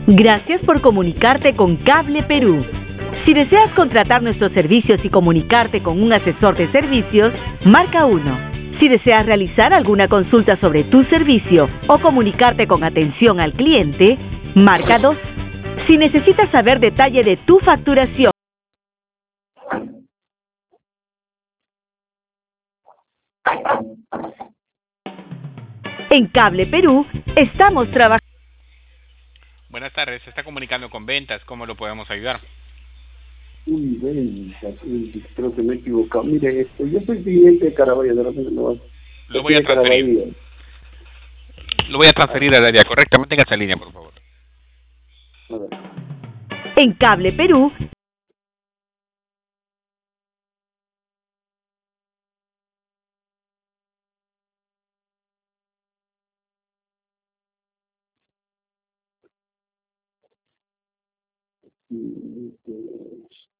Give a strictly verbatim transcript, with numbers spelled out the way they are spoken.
Gracias por comunicarte con Cable Perú. Si deseas contratar nuestros servicios y comunicarte con un asesor de servicios, marca uno. Si deseas realizar alguna consulta sobre tu servicio o comunicarte con atención al cliente, marca dos. Si necesitas saber detalle de tu facturación, en Cable Perú estamos trabajando. Buenas tardes, se está comunicando con ventas, ¿cómo lo podemos ayudar? Uy, ventas, uy, creo que me he equivocado. Mire, este, yo soy cliente de Carabaya, de repente no va. Lo voy a transferir. Lo voy a transferir al área correcta. Mantenga esa línea, por favor. A ver. En Cable Perú. Mm,